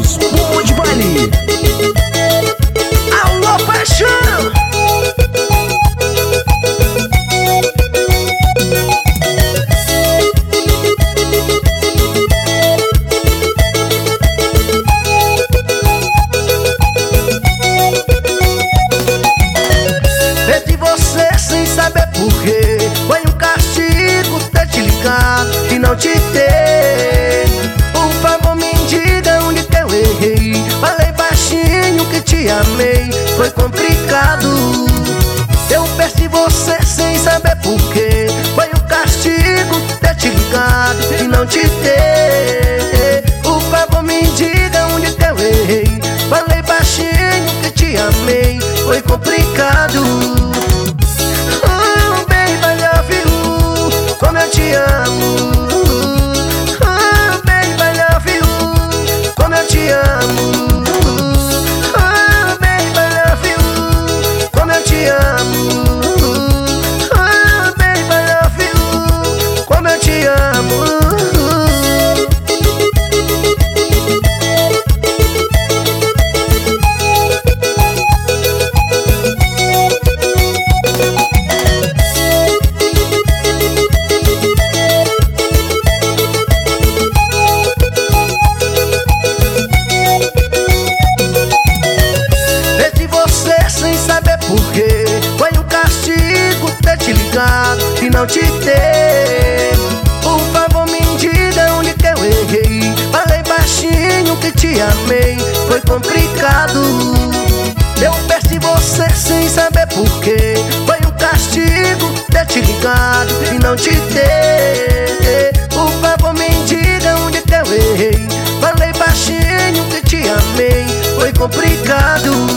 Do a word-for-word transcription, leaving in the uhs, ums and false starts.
Lucas, Bom de Baile. Alô, paixão! Perdi você sem saber porquê. Foi um castigo ter te ligado e não te ter. Por favor me diga onde que eu errei. Falei baixinho que te amei, foi complicado. Eu perdi você sem saber porquê. Foi um castigo ter te ligado e não te ter. Por favor me diga onde que eu errei. Falei baixinho que te amei, foi complicado. Oh baby, I love you, como eu te amo. Oh baby, I love you, como eu te amo. Oh baby, I love you, como eu te amo. Oh baby, I love you, como eu te amo. Porque foi um castigo ter te ligado e não te ter. Por favor me diga onde que eu errei. Falei baixinho que te amei, foi complicado. Eu perdi você sem saber porquê. Foi um castigo ter te ligado e não te ter. Por favor me diga onde que eu errei. Falei baixinho que te amei, foi complicado.